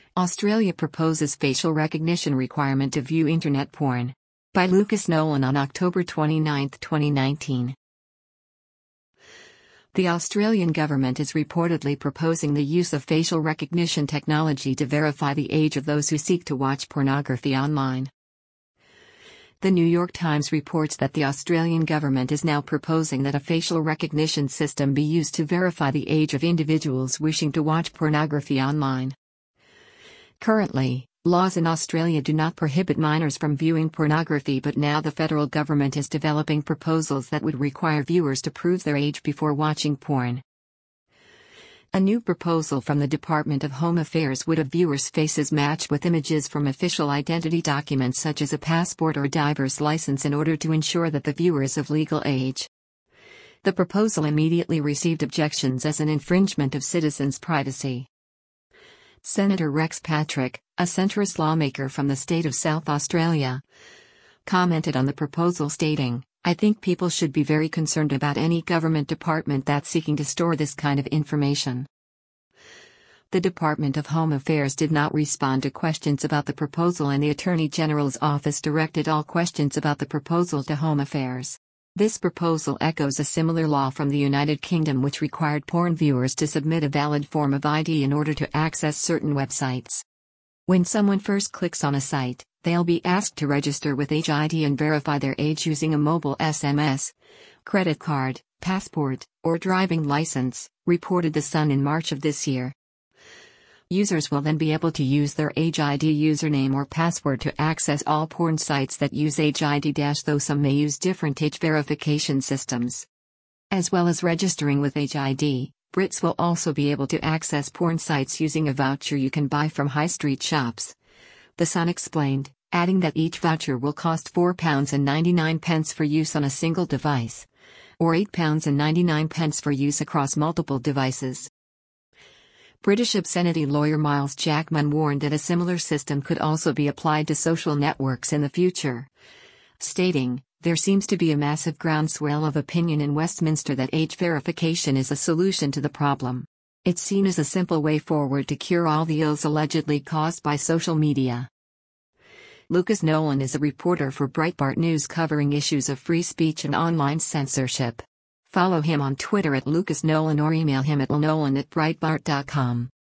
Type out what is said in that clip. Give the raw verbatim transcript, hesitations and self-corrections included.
Australia proposes facial recognition requirement to view internet porn. By Lucas Nolan on October twenty-ninth, twenty nineteen. The Australian government is reportedly proposing the use of facial recognition technology to verify the age of those who seek to watch pornography online. The New York Times reports that the Australian government is now proposing that a facial recognition system be used to verify the age of individuals wishing to watch pornography online. Currently, laws in Australia do not prohibit minors from viewing pornography, but now the federal government is developing proposals that would require viewers to prove their age before watching porn. A new proposal from the Department of Home Affairs would have viewers' faces matched with images from official identity documents such as a passport or driver's license in order to ensure that the viewer is of legal age. The proposal immediately received objections as an infringement of citizens' privacy. Senator Rex Patrick, a centrist lawmaker from the state of South Australia, commented on the proposal stating, "I think people should be very concerned about any government department that's seeking to store this kind of information." The Department of Home Affairs did not respond to questions about the proposal, and the Attorney General's office directed all questions about the proposal to Home Affairs. This proposal echoes a similar law from the United Kingdom which required porn viewers to submit a valid form of I D in order to access certain websites. When someone first clicks on a site, they'll be asked to register with Age I D and verify their age using a mobile S M S, credit card, passport, or driving license, reported The Sun in March of this year. Users will then be able to use their Age I D username or password to access all porn sites that use Age I D, though some may use different age verification systems. As well as registering with Age I D, Brits will also be able to access porn sites using a voucher you can buy from high street shops. The Sun explained, adding that each voucher will cost four pounds ninety-nine for use on a single device, or eight pounds ninety-nine for use across multiple devices. British obscenity lawyer Miles Jackman warned that a similar system could also be applied to social networks in the future, stating, "There seems to be a massive groundswell of opinion in Westminster that age verification is a solution to the problem. It's seen as a simple way forward to cure all the ills allegedly caused by social media." Lucas Nolan is a reporter for Breitbart News covering issues of free speech and online censorship. Follow him on Twitter at Lucas Nolan or email him at nolan at breitbart dot com.